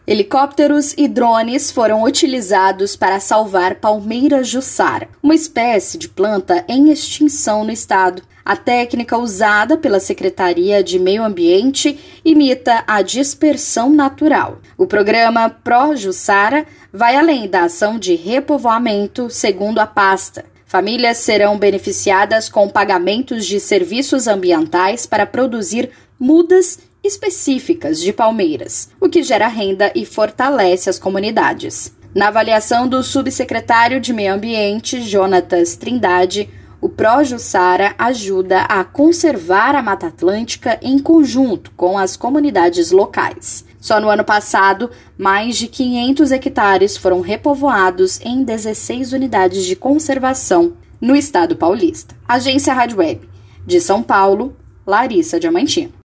Helicópteros e drones foram utilizados para salvar Palmeira jussara, uma espécie de planta em extinção no estado. A técnica usada pela Secretaria de Meio Ambiente imita a dispersão natural. O programa Pró-Jussara vai além da ação de repovoamento, segundo a pasta. Famílias serão beneficiadas com pagamentos de serviços ambientais para produzir mudas específicas de palmeiras, o que gera renda e fortalece as comunidades. Na avaliação do subsecretário de Meio Ambiente, Jonatas Trindade, o Pró-Jussara ajuda a conservar a Mata Atlântica em conjunto com as comunidades locais. Só no ano passado, mais de 500 hectares foram repovoados em 16 unidades de conservação no estado paulista. Agência Rádio Web. De São Paulo, Larissa Diamantino.